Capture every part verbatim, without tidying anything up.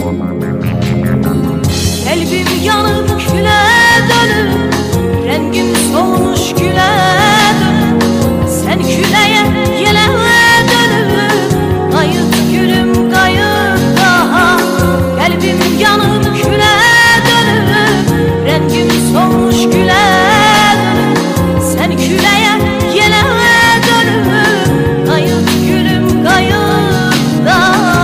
Kalbim yanıp küle dönüp, rengim solmuş güle dönüp, sen küleye yele dönüp, kayıt gülüm kayıt daha. Kalbim yanıp küle dönüp, rengim solmuş güle dönüp, sen küleye yele dönüp, kayıt gülüm kayıt daha.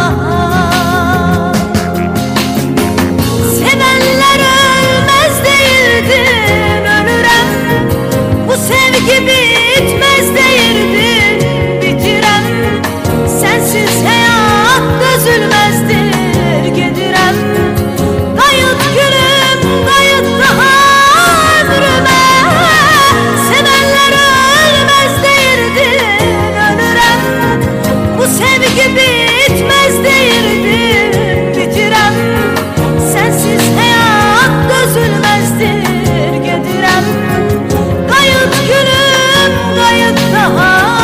Sevenler ölmez değildin, ölürem, bu sevgi bitmez değildin, bitirem, sensiz hayat dözülmezdir, gedirem, kayıt gülüm kayıt daha ömrüme. Sevenler ölmez değildin, ölürem, bu sevgi bitmez değildin, bitirem, sensiz hayat dözülmezdir, gedirem, kayıt gülüm kayıt daha ömrüme.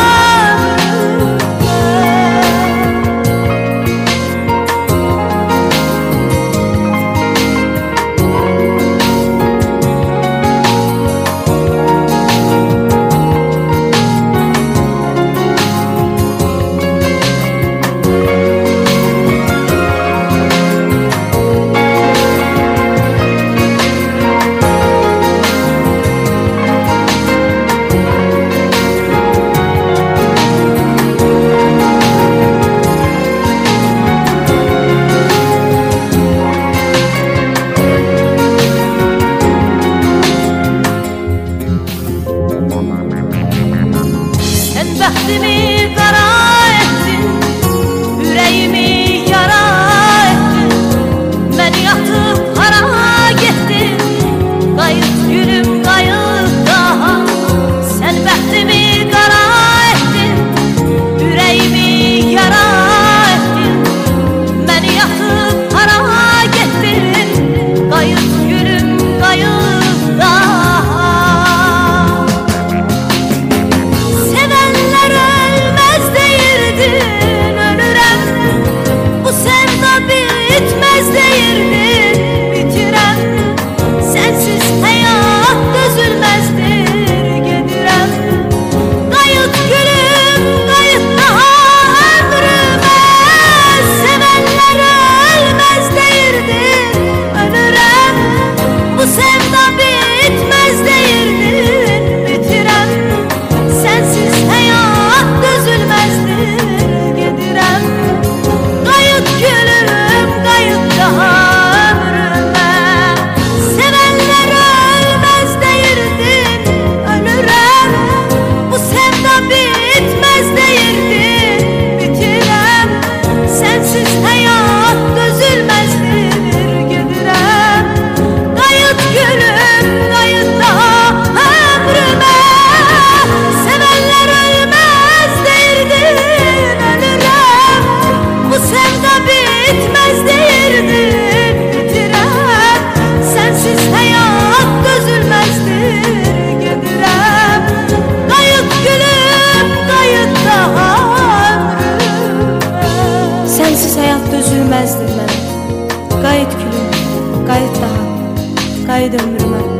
Sen bəxtimi qara etdin, ürəyimi yara etdin, məni yatıb hara getdin, qayıt gülüm qayıt daha. Sen bəxtimi qara etdin, ürəyimi yara etdin, məni yatıb hara getdin, qayıt gülüm qayıt daha. Sevenler ölmez değildin, ölürem, bu sevda bitmez değildin, bitirem, sensiz hayat dözülmezdir, gedirem, kayıt gülüm kayıt daha ömrüme. Sevenler ölmez değildin, ölürem, bu sevda bitmez değildin, bitirem, sensiz hayat dözülmezdir, gedirem, kayıt gülüm kayıt daha ömrüme. Sevenler ölmez değildin, ölürem, bu sevda bitmez değildin, bitirem, sensiz hayat dözülmezdir, gedirem, kayıt gülüm kayıt daha ömrüme. Sevenler ölmez değildin, ölürem, bu sevda bitmez değildin, bitirem, sensiz hayat dözülmezdir, gedirem, kayıt gülüm kayıt daha ömrüme. Sensiz hayat dözülmezdir mənə, qayıt gülüm qayıt daha, qayıt ömrüme.